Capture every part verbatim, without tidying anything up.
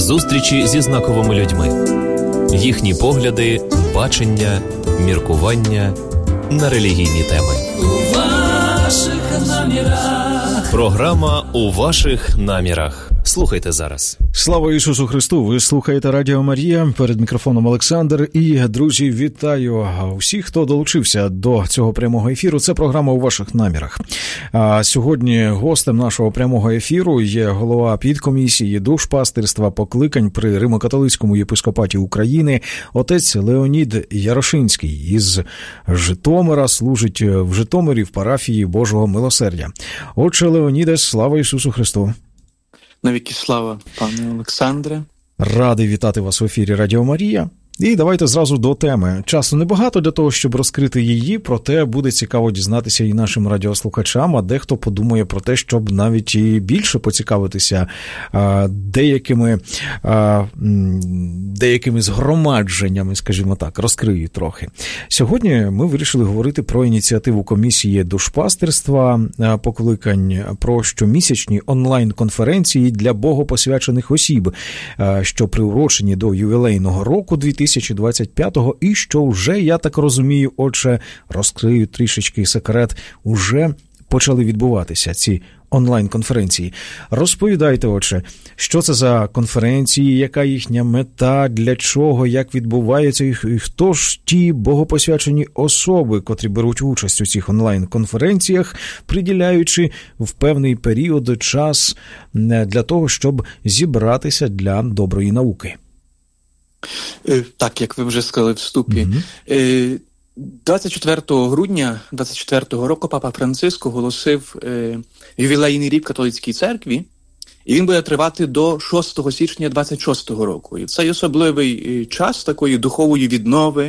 Зустрічі зі знаковими людьми. Їхні погляди, бачення, міркування на релігійні теми. У ваших намірах. Програма «У ваших намірах». Слухайте зараз. Слава Ісусу Христу! Ви слухаєте Радіо Марія. Перед мікрофоном Олександр. І, друзі, вітаю усіх, хто долучився до цього прямого ефіру. Це програма «У ваших намірах». А сьогодні гостем нашого прямого ефіру є голова підкомісії душпастирства покликань при Римо-католицькому єпископаті України, отець Леонід Ярошинський із Житомира, служить в Житомирі в парафії Божого Милосердя. Отче Леоніде, слава Ісусу Христу! Навіки слава, пане Олександре. Радий вітати вас в ефірі Радіо Марія. І давайте зразу до теми. Часу небагато для того, щоб розкрити її, проте буде цікаво дізнатися і нашим радіослухачам, а дехто подумає про те, щоб навіть і більше поцікавитися а, деякими, а, деякими згромадженнями, скажімо так, розкрию трохи. Сьогодні ми вирішили говорити про ініціативу комісії душпастирства покликань, про щомісячні онлайн-конференції для богопосвячених осіб, що приурочені до ювілейного року дві тисячі двадцять п'ятого, і що вже, я так розумію, отже, розкрию трішечки секрет, уже почали відбуватися ці онлайн-конференції. Розповідайте, отже, що це за конференції, яка їхня мета, для чого, як відбувається їх, і хто ж ті богопосвячені особи, котрі беруть участь у цих онлайн-конференціях, приділяючи в певний період час для того, щоб зібратися для доброї науки. Так, як ви вже сказали в вступі. Mm-hmm. двадцять четвертого грудня двадцять четвертого року Папа Франциск оголосив ювілейний рік католицькій церкві, і він буде тривати до шостого січня двадцять шостого року. І це особливий час такої духової віднови.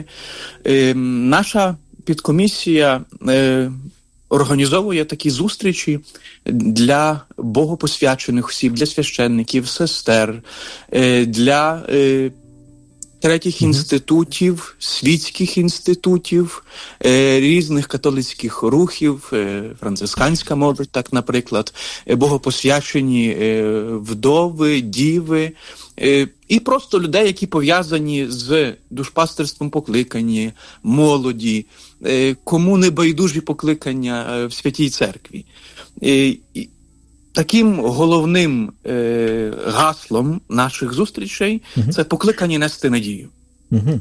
Наша підкомісія організовує такі зустрічі для богопосвячених осіб, для священників, сестер, для третіх mm-hmm. інститутів, світських інститутів, е, різних католицьких рухів, е, францисканська молодь, так, наприклад, е, богопосвячені е, вдови, діви, е, і просто людей, які пов'язані з душпастирством покликані, молоді, е, кому не байдужі покликання е, в Святій Церкві. Е, і, Таким головним е, гаслом наших зустрічей uh-huh. це покликання нести надію. Uh-huh.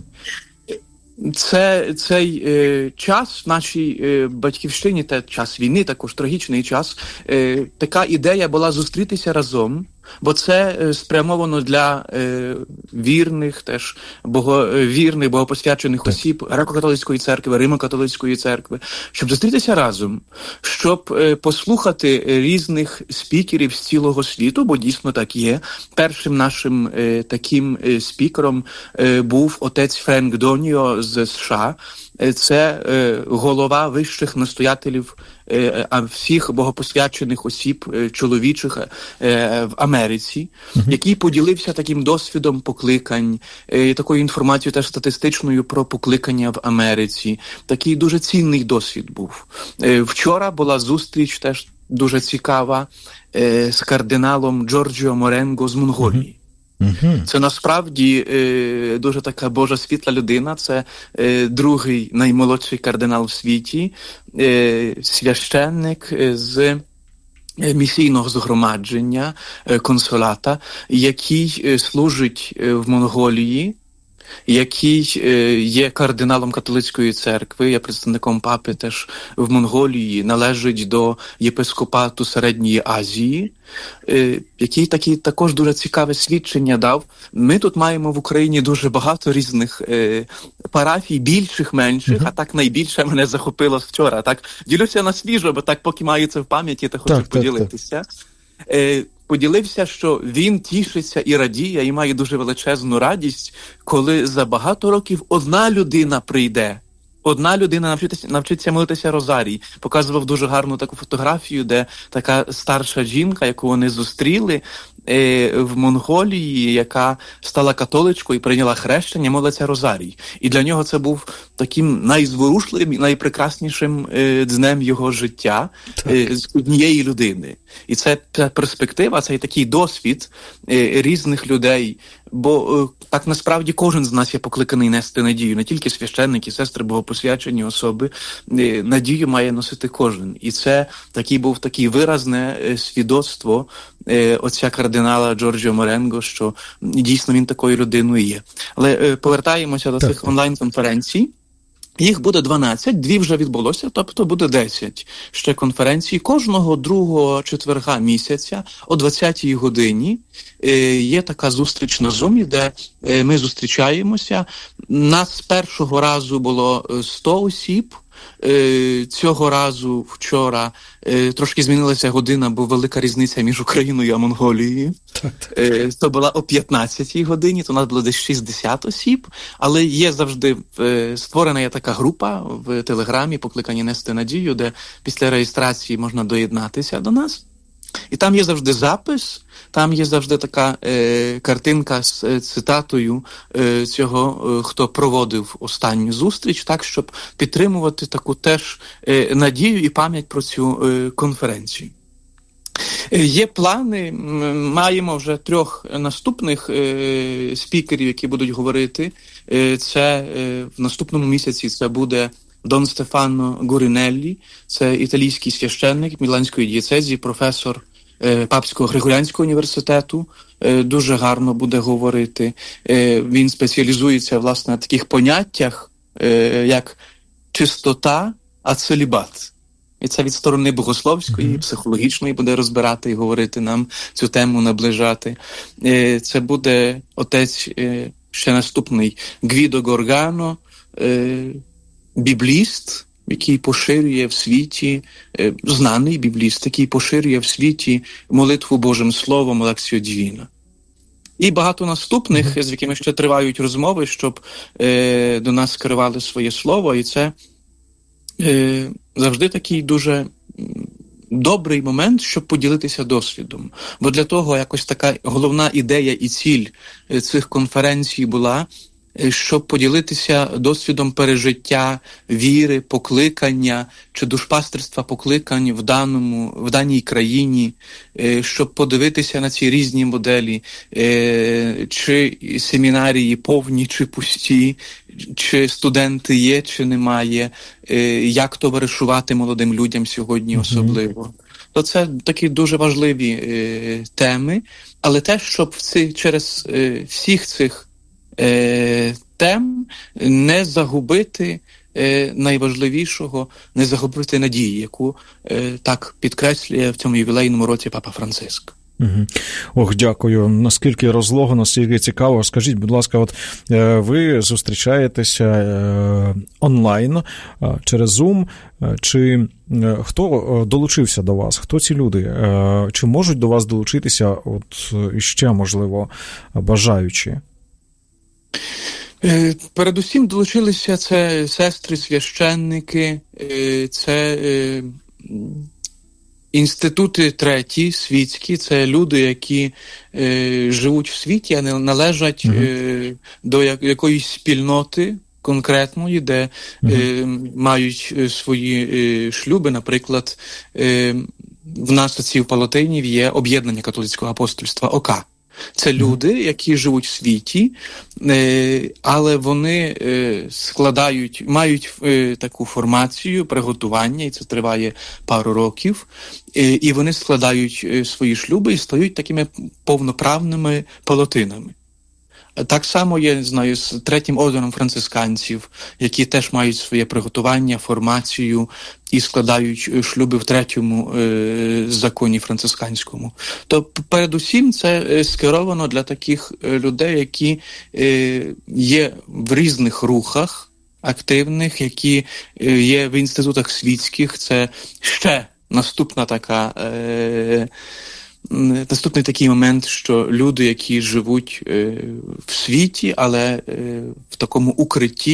Це, цей е, час в нашій е, батьківщині, те час війни, також трагічний час, е, така ідея була зустрітися разом, бо це е, спрямовано для е, вірних, теж бого, вірних, богопосвячених так. осіб Греко-католицької церкви, Римо-католицької церкви, щоб зустрітися разом, щоб е, послухати різних спікерів з цілого світу, бо дійсно так є. Першим нашим е, таким е, спікером е, був отець Френк Доніо з США. Це е, голова вищих настоятелів е, всіх богопосвячених осіб е, чоловічих е, в Америці, uh-huh. який поділився таким досвідом покликань, е, такою інформацією теж статистичною про покликання в Америці. Такий дуже цінний досвід був. Е, вчора була зустріч теж дуже цікава е, з кардиналом Джорджіо Моренго з Монголії. Uh-huh. Uh-huh. Це насправді е, дуже така Божа світла людина, це е, другий наймолодший кардинал в світі, е, священник з місійного згромадження е, консулата, який е, служить е, в Монголії, який е, є кардиналом католицької церкви, є представником папи теж в Монголії, належить до єпископату Середньої Азії, е, який такі, також дуже цікаве свідчення дав. Ми тут маємо в Україні дуже багато різних е, парафій, більших, менших, mm-hmm. а так найбільше мене захопило вчора. Так, ділюся на свіжо, бо так поки маю це в пам'яті, то хочу так, поділитися. Так, так. Е, поділився, що він тішиться і радіє, і має дуже величезну радість, коли за багато років одна людина прийде одна людина навчиться, навчиться молитися розарій. Показував дуже гарну таку фотографію, де така старша жінка, яку вони зустріли е, в Монголії, яка стала католичкою і прийняла хрещення, молиться розарій. І для нього це був таким найзворушливим, найпрекраснішим е, днем його життя е, з однієї людини. І це перспектива, це такий досвід е, різних людей. Бо е, так насправді кожен з нас є покликаний нести надію, не тільки священники, сестри, богопосвячені особи. Е, надію має носити кожен. І це такий був такий виразне е, свідоцтво е, отця кардинала Джорджіо Маренго, що дійсно він такою людиною є. Але е, повертаємося до так, цих так. онлайн-конференцій. Їх буде дванадцять, дві вже відбулося, тобто буде десять ще конференцій. Кожного другого четверга місяця о двадцятій годині е, є така зустріч на Зумі, де е, ми зустрічаємося. Нас з першого разу було сто осіб. Е, цього разу вчора е, трошки змінилася година, бо велика різниця між Україною і Монголією. Е, то була о п'ятнадцятій годині, то у нас було десь шістдесят осіб, але є завжди е, створена є така група в Телеграмі «Покликані нести надію», де після реєстрації можна доєднатися до нас. І там є завжди запис, там є завжди така е, картинка з е, цитатою е, цього, е, хто проводив останню зустріч, так, щоб підтримувати таку теж е, надію і пам'ять про цю е, конференцію. Е, є плани, маємо вже трьох наступних е, спікерів, які будуть говорити. Е, це е, в наступному місяці це буде Дон Стефано Гурінеллі, це італійський священник Міланської дієцезії, професор е, Папського Григоріанського університету, е, дуже гарно буде говорити. Е, він спеціалізується, власне, на таких поняттях, е, як чистота, а целібат. І це від сторони богословської, mm-hmm. психологічної буде розбирати і говорити нам, цю тему наближати. Е, це буде отець е, ще наступний Гвідо Горгано, е, бібліст, який поширює в світі, е, знаний бібліст, який поширює в світі молитву Божим Словом, лекцію Дівіна. І багато наступних, mm-hmm. з якими ще тривають розмови, щоб е, до нас скерували своє слово, і це е, завжди такий дуже добрий момент, щоб поділитися досвідом. Бо для того якось така головна ідея і ціль цих конференцій була, щоб поділитися досвідом пережиття віри, покликання чи душпастерства покликань в даному, в даній країні, щоб подивитися на ці різні моделі, чи семінарії повні, чи пусті, чи студенти є, чи немає, як товаришувати молодим людям сьогодні особливо. То це такі дуже важливі е, теми, але те, щоб в ці, через е, всіх цих е, тем не загубити е, найважливішого, не загубити надії, яку е, так підкреслює в цьому ювілейному році Папа Франциск. Угу. Ох, дякую. Наскільки розлого, наскільки цікаво. Скажіть, будь ласка, от ви зустрічаєтеся онлайн через Zoom, чи хто долучився до вас? Хто ці люди? Чи можуть до вас долучитися от іще, можливо, бажаючі? Передусім долучилися це сестри, священники, це інститути треті, світські, це люди, які е, живуть в світі, а не належать mm-hmm. е, до як, якоїсь спільноти конкретної, де mm-hmm. е, мають свої е, шлюби. Наприклад, е, в нас в Палатинів є об'єднання католицького апостольства ОК. Це люди, які живуть в світі, але вони складають, мають таку формацію, приготування, і це триває пару років, і вони складають свої шлюби і стають такими повноправними палатинами. Так само є, знаю, з третім орденом францисканців, які теж мають своє приготування, формацію і складають шлюби в третьому е, законі францисканському. То передусім це скеровано для таких людей, які е, є в різних рухах активних, які е, є в інститутах світських. Це ще наступна така... Е, Наступний такий момент, що люди, які живуть е, в світі, але е, в такому укритті,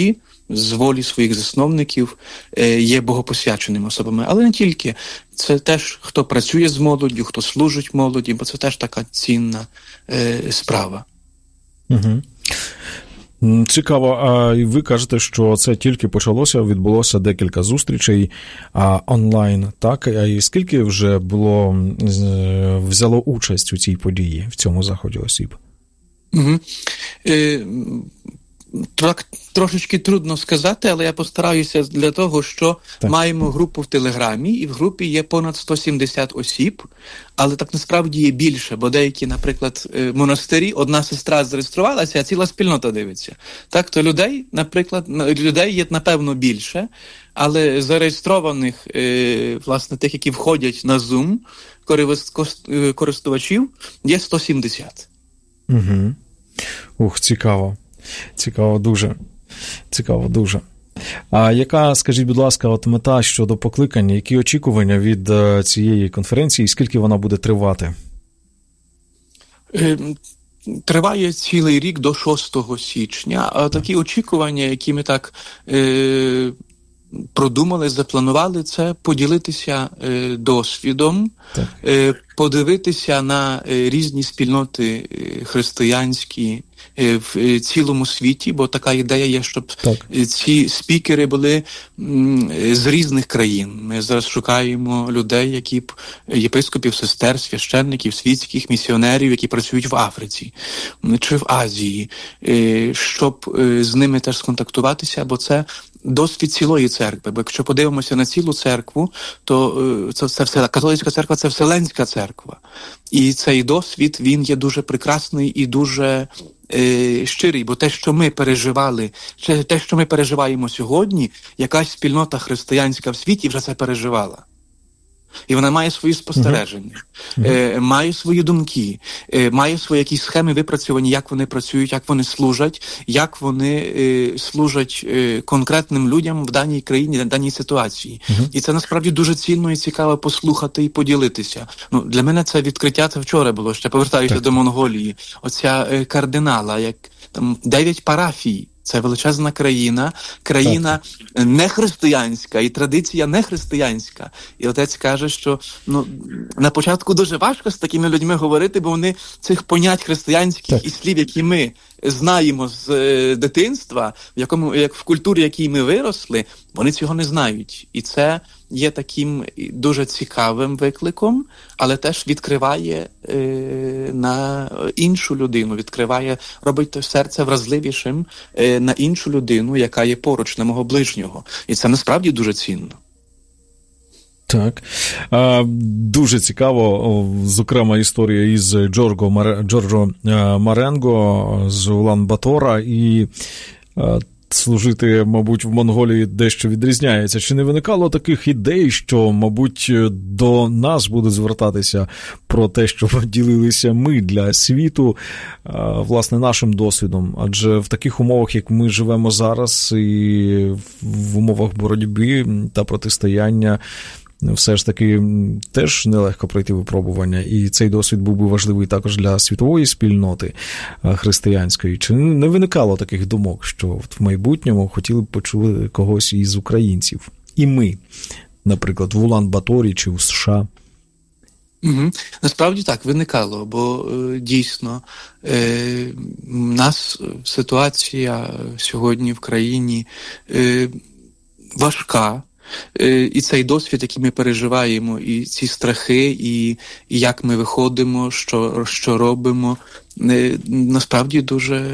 з волі своїх засновників є богопосвяченими особами. Але не тільки. Це теж, хто працює з молоддю, хто служить молоді, бо це теж така цінна справа. Угу. Цікаво, а ви кажете, що це тільки почалося, відбулося декілька зустрічей а, онлайн, так? А і скільки вже було, взяло участь у цій події, в цьому заході осіб? Угу. Е, так, трошечки трудно сказати, але я постараюся для того, що так. Маємо групу в Телеграмі, і в групі є понад сто сімдесят осіб, але так насправді є більше, бо деякі, наприклад, монастирі, одна сестра зареєструвалася, а ціла спільнота дивиться. Так, то людей, наприклад, людей є, напевно, більше, але зареєстрованих, власне, тих, які входять на Zoom, користувачів, є сто сімдесят. Угу. Ух, цікаво. Цікаво дуже. Цікаво дуже. А яка, скажіть, будь ласка, от мета щодо покликання, які очікування від цієї конференції, скільки вона буде тривати? Триває цілий рік до шостого січня, а такі очікування, які ми так е, продумали, запланували, це поділитися е, досвідом, е, подивитися на е, різні спільноти е, християнські, в цілому світі, бо така ідея є, щоб так. ці спікери були з різних країн. Ми зараз шукаємо людей, які б єпископів, сестер, священників, світських місіонерів, які працюють в Африці чи в Азії, щоб з ними теж сконтактуватися, бо це досвід цілої церкви. Бо якщо подивимося на цілу церкву, то це, це все, католицька церква – це Вселенська церква. І цей досвід, він є дуже прекрасний і дуже е, щирий, бо те, що ми переживали, те, що ми переживаємо сьогодні, якась спільнота християнська в світі вже це переживала. І вона має свої спостереження, uh-huh. е, має свої думки, е, має свої якісь схеми випрацьовані, як вони працюють, як вони служать, як вони е, служать е, конкретним людям в даній країні, в даній ситуації. Uh-huh. І це насправді дуже цінно і цікаво послухати і поділитися. Ну, для мене це відкриття це вчора було, ще повертаюся так. до Монголії. Оця е, кардинала, як там дев'ять парафій. Це величезна країна, країна так. не християнська, і традиція не християнська. І отець каже, що ну, на початку дуже важко з такими людьми говорити, бо вони цих понять християнських так. і слів, які ми знаємо з е, дитинства, в якому, як в культурі, в якій ми виросли, вони цього не знають. І це є таким дуже цікавим викликом, але теж відкриває е, на іншу людину, відкриває, робить серце вразливішим е, на іншу людину, яка є поруч, на мого ближнього. І це насправді дуже цінно. Так. Дуже цікаво, зокрема, історія із Джорджо, Мар... Джорджо Маренго з Улан-Батора, і служити, мабуть, в Монголії дещо відрізняється. Чи не виникало таких ідей, що, мабуть, до нас будуть звертатися про те, щоб ділилися ми для світу, власне, нашим досвідом? Адже в таких умовах, як ми живемо зараз, і в умовах боротьби та протистояння, все ж таки теж нелегко пройти випробування, і цей досвід був би важливий також для світової спільноти християнської. Чи не виникало таких думок, що в майбутньому хотіли б почути когось із українців? І ми, наприклад, в Улан-Баторі чи в США? Угу. Насправді так, виникало, бо е, дійсно е, у нас ситуація сьогодні в країні е, важка. І цей досвід, який ми переживаємо, і ці страхи, і, і як ми виходимо, що, що робимо, насправді дуже,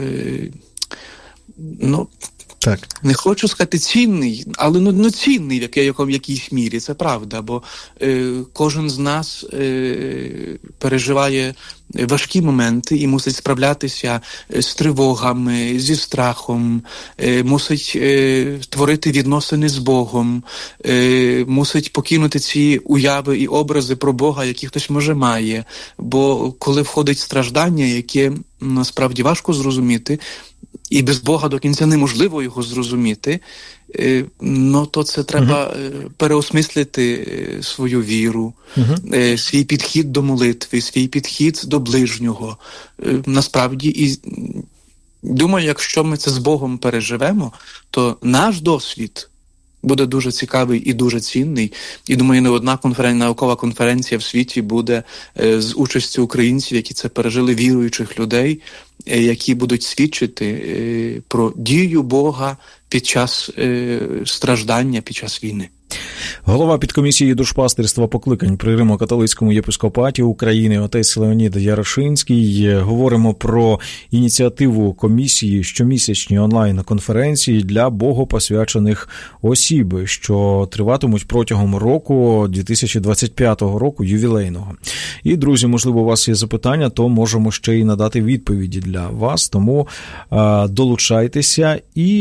ну, так. не хочу сказати цінний, але ну, ну цінний в, якій, в якійсь мірі, це правда, бо е, кожен з нас е, переживає важкі моменти і мусить справлятися з тривогами, зі страхом, е, мусить е, творити відносини з Богом, е, мусить покинути ці уяви і образи про Бога, які хтось може має. Бо коли входить страждання, яке насправді важко зрозуміти, і без Бога до кінця неможливо його зрозуміти, ну то це треба uh-huh. переосмислити свою віру, uh-huh. свій підхід до молитви, свій підхід до ближнього. Насправді і думаю, якщо ми це з Богом переживемо, то наш досвід буде дуже цікавий і дуже цінний. І, думаю, не одна конференція, наукова конференція в світі буде е, з участю українців, які це пережили, віруючих людей, е, які будуть свідчити е, про дію Бога під час е, страждання, під час війни. Голова підкомісії душпастерства покликань при Римо-католицькому єпископаті України отець Леонід Ярошинський. Говоримо про ініціативу комісії щомісячні онлайн-конференції для богопосвячених осіб, що триватимуть протягом року дві тисячі двадцять п'ятого року, ювілейного. І, друзі, можливо, у вас є запитання, то можемо ще й надати відповіді для вас, тому е, долучайтеся і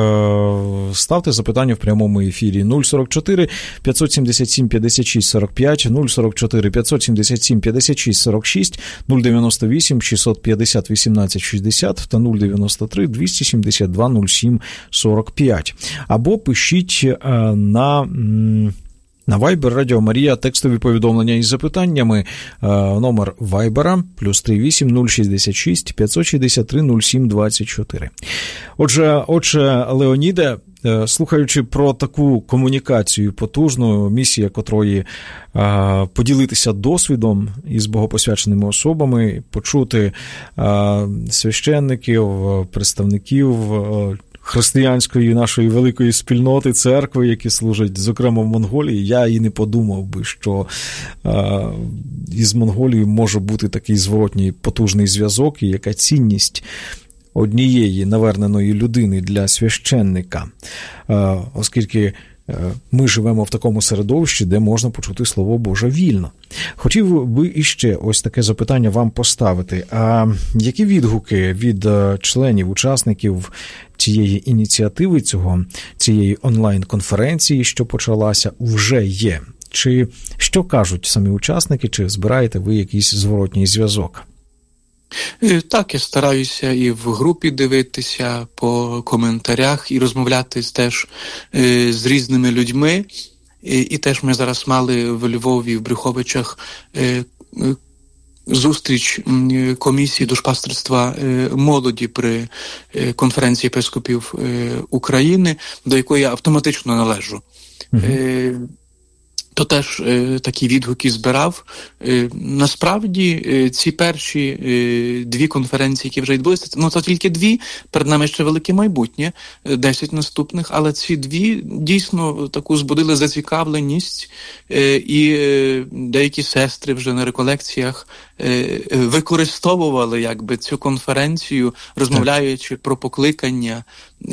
е, ставте запитання в прямому ефірі. нуль сорок чотири п'ятсот сімдесят сім п'ятдесят шість сорок п'ять, нуль сорок чотири п'ятсот сімдесят сім п'ятдесят шість сорок шість, нуль дев'яносто вісім шістсот п'ятдесят вісімнадцять шістдесят та нуль дев'яносто три двісті сімдесят два нуль сім сорок п'ять. Або пишіть е, на... На Viber Радіо Марія текстові повідомлення із запитаннями. Номер Вайбера плюс три вісім нуль шістдесят шість п'ятсот шістдесят три нуль сім двадцять чотири. Отже, отже, Леоніде, слухаючи про таку комунікацію потужну, місія котрої а, поділитися досвідом із богопосвяченими особами, почути а, священників, представників християнської нашої великої спільноти, церкви, які служать, зокрема, в Монголії, я і не подумав би, що а, із Монголією може бути такий зворотній потужний зв'язок, і яка цінність однієї наверненої людини для священника, а, оскільки ми живемо в такому середовищі, де можна почути Слово Боже вільно. Хотів би іще ось таке запитання вам поставити. А які відгуки від членів, учасників цієї ініціативи, цього, цієї онлайн-конференції, що почалася, вже є? Чи що кажуть самі учасники, чи збираєте ви якийсь зворотній зв'язок? Так, я стараюся і в групі дивитися по коментарях і розмовляти теж з різними людьми. І, і теж ми зараз мали в Львові, в Брюховичах, зустріч комісії душпастерства молоді при конференції єпископів України, до якої я автоматично належу. Mm-hmm. То теж е, такі відгуки збирав. Е, насправді, е, ці перші е, дві конференції, які вже відбулися, ну, це тільки дві, перед нами ще велике майбутнє, е, десять наступних, але ці дві дійсно таку збудили зацікавленість, е, і е, деякі сестри вже на реколекціях е, використовували якби цю конференцію, розмовляючи так. про покликання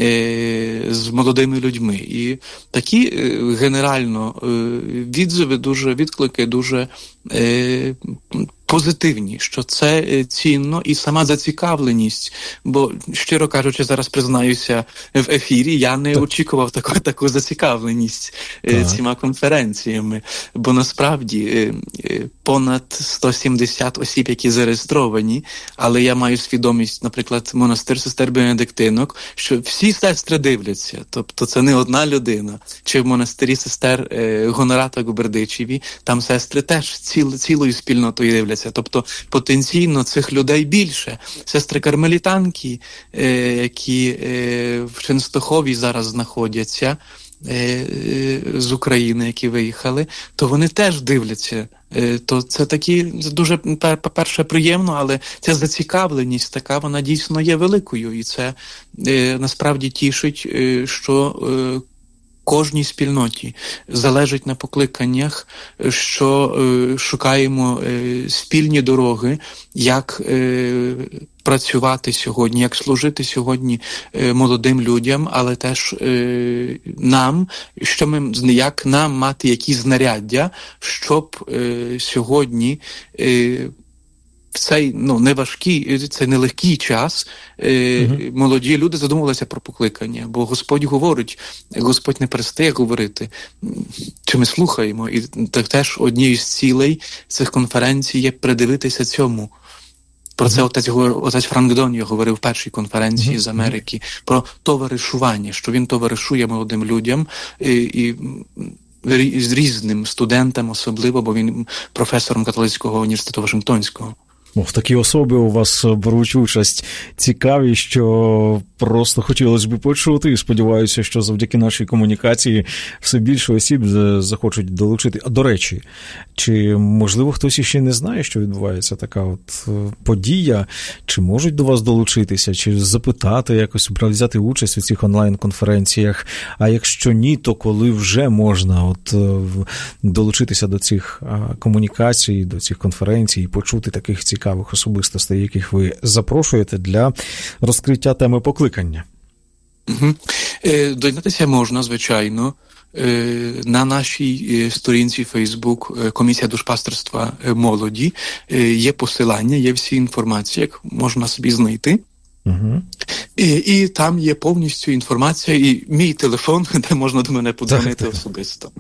е, з молодими людьми. І такі е, генерально е, відзиви, дуже відклики, дуже е, позитивні, що це цінно, і сама зацікавленість, бо, щиро кажучи, зараз признаюся в ефірі, я не так. очікував таку, таку зацікавленість е, цими конференціями, бо насправді е, е, понад сто сімдесят осіб, які зареєстровані, але я маю свідомість, наприклад, монастир сестер Бенедиктинок, що всі сестри дивляться, тобто це не одна людина, чи в монастирі сестер е, Гонората Губердичеві, там сестри теж ціл, цілою спільнотою дивляться. Тобто потенційно цих людей більше. Сестри кармелітанки, е, які е, в Ченстохові зараз знаходяться, е, е, з України, які виїхали, то вони теж дивляться. Е, то це такі дуже, по-перше, приємно, але ця зацікавленість така, вона дійсно є великою. І це е, насправді тішить, е, що е, кожній спільноті залежить на покликаннях, що е, шукаємо е, спільні дороги, як е, працювати сьогодні, як служити сьогодні е, молодим людям, але теж е, нам, що ми, як нам мати якісь знаряддя, щоб е, сьогодні е, в цей, ну, неважкий, цей нелегкий час е, uh-huh. молоді люди задумувалися про покликання, бо Господь говорить, Господь не перестає говорити, чи ми слухаємо, і так теж однією з цілей цих конференцій є придивитися цьому. Про це отець, отець Франк Доньо говорив в першій конференції uh-huh. з Америки, про товаришування, що він товаришує молодим людям і, і з різним студентам особливо, бо він професором католицького університету Вашингтонського. В такій особі у вас беруть участь цікаві, що просто хотілося б почути, і сподіваюся, що завдяки нашій комунікації все більше осіб захочуть долучити. А до речі, чи можливо хтось іще не знає, що відбувається така от подія, чи можуть до вас долучитися, чи запитати якось, взяти участь у цих онлайн-конференціях, а якщо ні, то коли вже можна от долучитися до цих комунікацій, до цих конференцій і почути таких цікавих особистостей, яких ви запрошуєте для розкриття теми покликання? Угу. Доєднатися можна, звичайно. На нашій сторінці Facebook Комісія душпастерства молоді є посилання, є всі інформації, як можна собі знайти. Угу. І, і там є повністю інформація, і мій телефон, де можна до мене подзвонити особисто.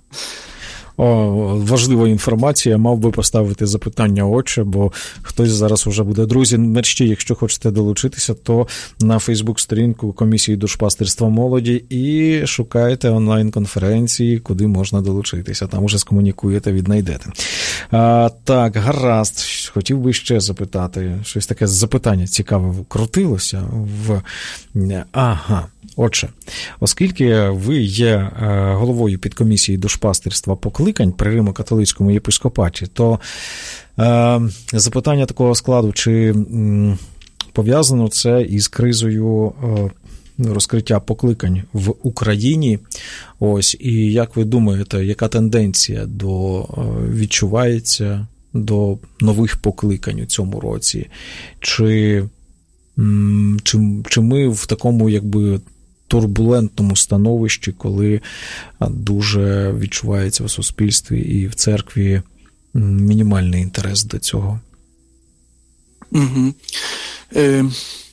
О, важлива інформація, мав би поставити запитання отче, бо хтось зараз уже буде. Друзі, мерщі, якщо хочете долучитися, то на Фейсбук-сторінку Комісії душпастерства молоді і шукайте онлайн-конференції, куди можна долучитися. Там уже скомунікуєте, віднайдете. А, так, гаразд. Хотів би ще запитати. Щось таке запитання цікаве крутилося в... Ага. Отже, оскільки ви є головою підкомісії душпастерства покликань при Римо-католицькому єпископаті, то е, запитання такого складу, чи м, пов'язано це із кризою е, розкриття покликань в Україні? Ось, і як ви думаєте, яка тенденція до, е, відчувається до нових покликань у цьому році? Чи, м, чи, чи ми в такому, якби, турбулентному становищі, коли дуже відчувається в суспільстві і в церкві мінімальний інтерес до цього? Угу. Е,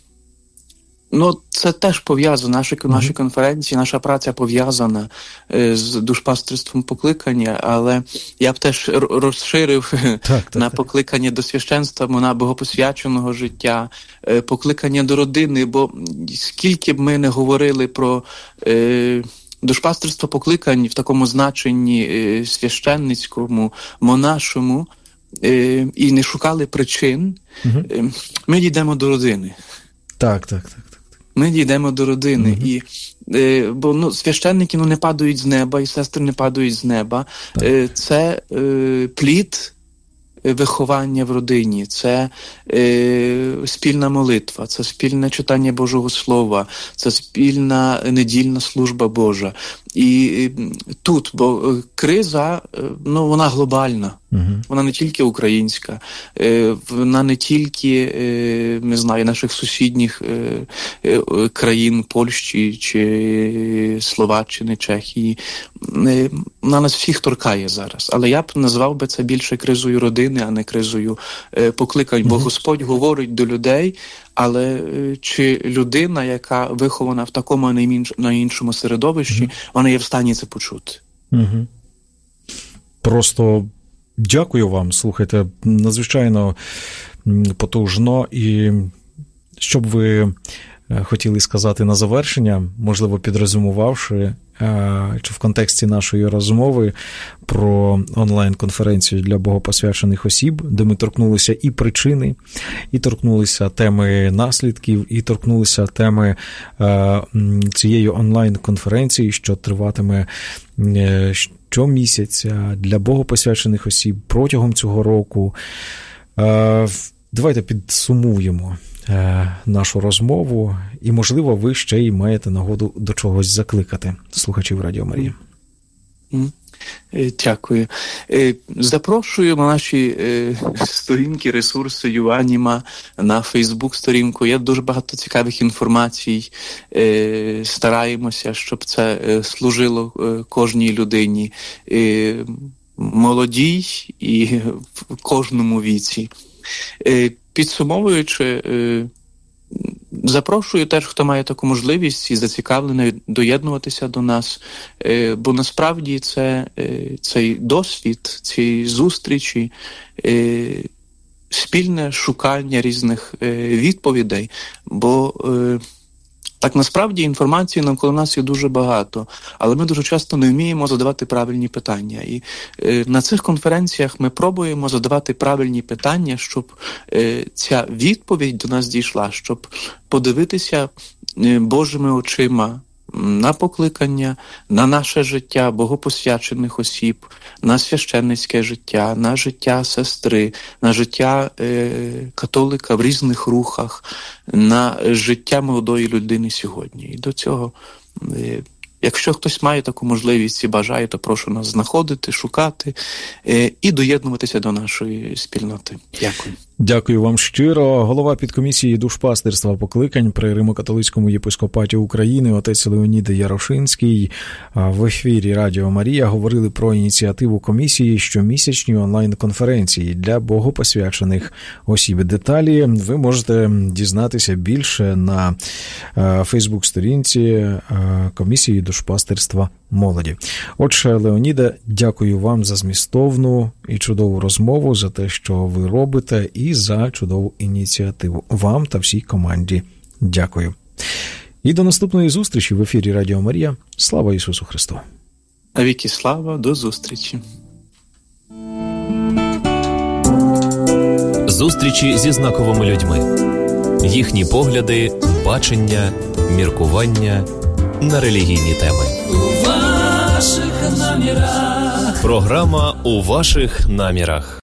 ну, це теж пов'язано. Наші, угу. наші конференції, наша праця пов'язана з душпастерством покликання, але я б теж розширив так, так, на так. покликання до священства, на богопосвяченого життя, покликання до родини, бо скільки б ми не говорили про е, душпастерство покликань в такому значенні е, священницькому, монашому, е, і не шукали причин, угу. е, ми дійдемо до родини. Так, так, так. Ми дійдемо до родини, mm-hmm. і, е, бо ну, священники ну, не падають з неба, і сестри не падають з неба. Е, це е, плід виховання в родині, це е, спільна молитва, це спільне читання Божого Слова, це спільна недільна служба Божа. І е, тут, бо криза, е, ну, вона глобальна. Uh-huh. Вона не тільки українська, е, вона не тільки, е, не знаю, наших сусідніх е, е, країн, Польщі чи Словаччини, Чехії. Е, вона нас всіх торкає зараз. Але я б назвав би це більше кризою родини, а не кризою е, покликань. Uh-huh. Бо Господь говорить до людей, але е, чи людина, яка вихована в такому, а не на іншому середовищі, uh-huh. вона є в стані це почути. Uh-huh. Просто... Дякую вам, слухайте, надзвичайно потужно, і що б ви хотіли сказати на завершення, можливо, підрозумувавши, чи в контексті нашої розмови про онлайн-конференцію для богопосвячених осіб, де ми торкнулися і причини, і торкнулися теми наслідків, і торкнулися теми цієї онлайн-конференції, що триватиме щомісяця для богопосвячених осіб протягом цього року. Давайте підсумуємо нашу розмову, і, можливо, ви ще й маєте нагоду до чогось закликати слухачів Радіо Марія. Дякую. Запрошую на наші сторінки, ресурси Юаніма, на Фейсбук-сторінку. Є дуже багато цікавих інформацій. Стараємося, щоб це служило кожній людині, молодій і в кожному віці. Підсумовуючи, запрошую теж, хто має таку можливість і зацікавлений доєднуватися до нас, бо насправді це, цей досвід, ці зустрічі, спільне шукання різних відповідей, бо Так, насправді інформації навколо нас є дуже багато, але ми дуже часто не вміємо задавати правильні питання. І е, на цих конференціях ми пробуємо задавати правильні питання, щоб е, ця відповідь до нас дійшла, щоб подивитися е, Божими очима на покликання, на наше життя богопосвячених осіб, на священницьке життя, на життя сестри, на життя е, католика в різних рухах, на життя молодої людини сьогодні. І до цього, е, якщо хтось має таку можливість і бажає, то прошу нас знаходити, шукати е, і доєднуватися до нашої спільноти. Дякую. Дякую вам щиро. Голова підкомісії душпастирства покликань при Римо-католицькому єпископаті України отець Леонід Ярошинський в ефірі Радіо Марія говорили про ініціативу комісії щомісячні онлайн-конференції для богопосвячених осіб. Деталі ви можете дізнатися більше на фейсбук-сторінці комісії душпастирства молоді. Отже, Леоніде, дякую вам за змістовну і чудову розмову, за те, що ви робите, і за чудову ініціативу. Вам та всій команді дякую. І до наступної зустрічі в ефірі Радіо Марія. Слава Ісусу Христу! Навіки слава, до зустрічі! Зустрічі зі знаковими людьми. Їхні погляди, бачення, міркування на релігійні теми. У ваших намірах. Програма «У ваших намірах».